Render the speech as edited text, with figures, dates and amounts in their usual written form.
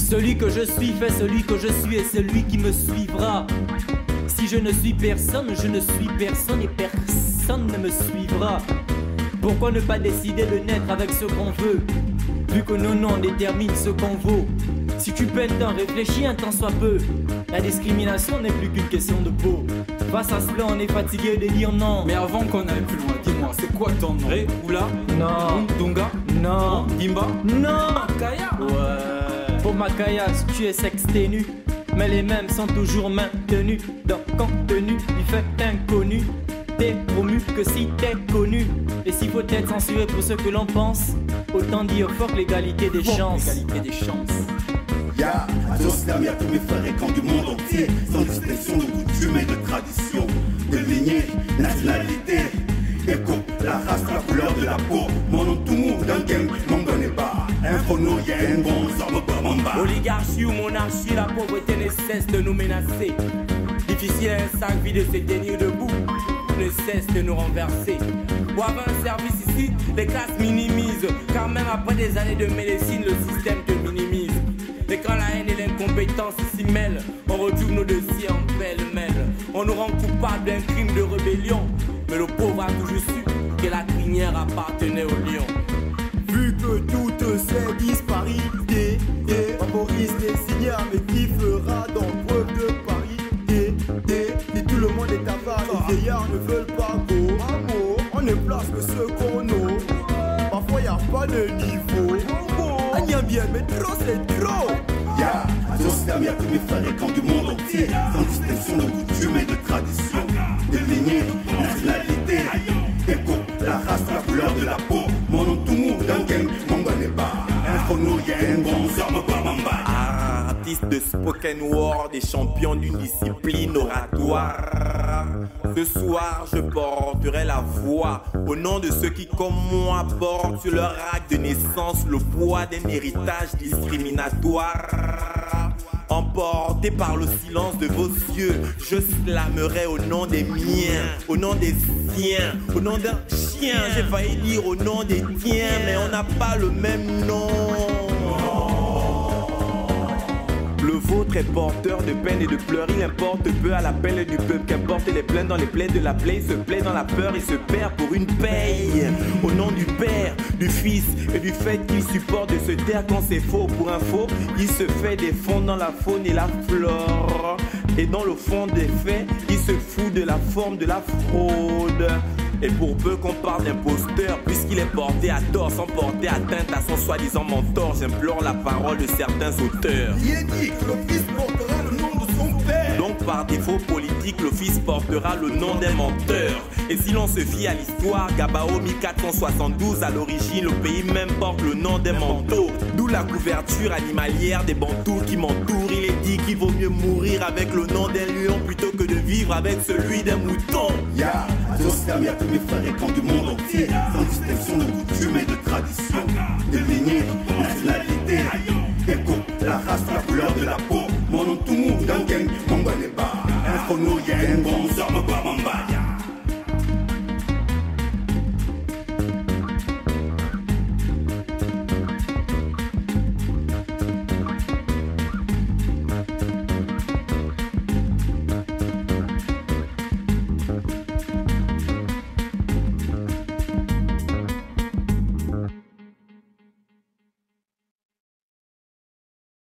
Celui que je suis fait celui que je suis et celui qui me suivra. Si je ne suis personne, je ne suis personne et personne ne me suivra. Pourquoi ne pas décider de naître avec ce qu'on veut, vu que nos noms déterminent ce qu'on vaut? Si tu peux un temps réfléchir un temps soit peu, la discrimination n'est plus qu'une question de peau. Face à cela on est fatigué de dire non. Mais avant qu'on aille plus loin, dis-moi, c'est quoi ton nom? Ré, Oula, Non. Dunga, Non. Dimba, Non. Makaya. Ouais. Pour Makaya, tu es sexténu, mais les mêmes sont toujours maintenus dans contenu du fait inconnu. T'es promu que si t'es connu. Et s'il faut être censuré pour ce que l'on pense, autant dire fort l'égalité des chances. L'égalité des chances. Ya, Adoslam, y'a tous mes frères et camps du monde entier, sans distinction de coutumes et de traditions, de lignée, nationalité, écho, la race, la couleur de la peau, mon nom tout mou, d'un game, mon bonnet bas, un phono, y'a un bon, ça me bat mon bas. Oligarchie ou monarchie, la pauvreté ne cesse de nous menacer. Difficile un sac vide de se tenir debout, ne cesse de nous renverser. Pour avoir un service ici, les classes minimisent, car même après des années de médecine, le système te minimise. Et quand la haine et l'incompétence s'y mêlent, on retrouve nos dossiers en pêle-mêle. On nous rend coupables d'un crime de rébellion, mais le pauvre a toujours su que la crinière appartenait au lion. Vu que toutes ces disparités favorisent les signares, mais qui fera donc preuve de parité? Si tout le monde est avare, les vieillards ne veulent pas go. On ne place que ce qu'on a. Parfois y'a pas de niveau. Agnien bien, mais trop c'est trop. Ya, Adoslam, y'a tous mes frères et camps du monde entier, sans distinction de coutumes et de traditions, de lignée, nationalité, écho, la race, la couleur de la peau, mon nom tout mou, d'un game, mon bonnet bas, un phono, y'a un bon, ça me bat mon bas. Artiste de spoken word et champion d'une discipline oratoire. Ce soir, je porterai la voix au nom de ceux qui, comme moi, portent sur leur acte de naissance le poids d'un héritage discriminatoire. Emporté par le silence de vos yeux, je slamerai au nom des miens, au nom des siens, au nom d'un chien. J'ai failli dire au nom des tiens, mais on n'a pas le même nom. Le vôtre est porteur de peine et de pleurs. Il importe peu à l'appel du peuple. Qu'importe les plaintes dans les plaies de la plaie. Il se plaît dans la peur, il se perd pour une paye. Au nom du Père, du Fils et du fait qu'il supporte de se taire quand c'est faux. Pour info, il se fait défendre dans la faune et la flore. Et dans le fond des faits, il se fout de la forme de la fraude. Et pour peu qu'on parle d'imposteur, puisqu'il est porté à tort sans porter atteinte à son soi-disant mentor, j'implore la parole de certains auteurs. Il est dit que le fils portera le nom de son père. Donc par défaut politique, le fils portera le nom d'un menteur. Et si l'on se fie à l'histoire, Gabao 1472, à l'origine, le pays même porte le nom d'un manteau. D'où la couverture animalière des bantous qui m'entourent. Il est dit qu'il vaut mieux mourir avec le nom d'un lion plutôt que de vivre avec celui d'un mouton. Ya, Adoslam, y'a tous mes frères et camps du monde entier, sans distinction de coutumes et de traditions, de lignée, nationalité, écho, la race, la couleur de la peau, mon nom tout mou, d'un game, mon bonnet bas, un phono, y'a un bon, ça me bat.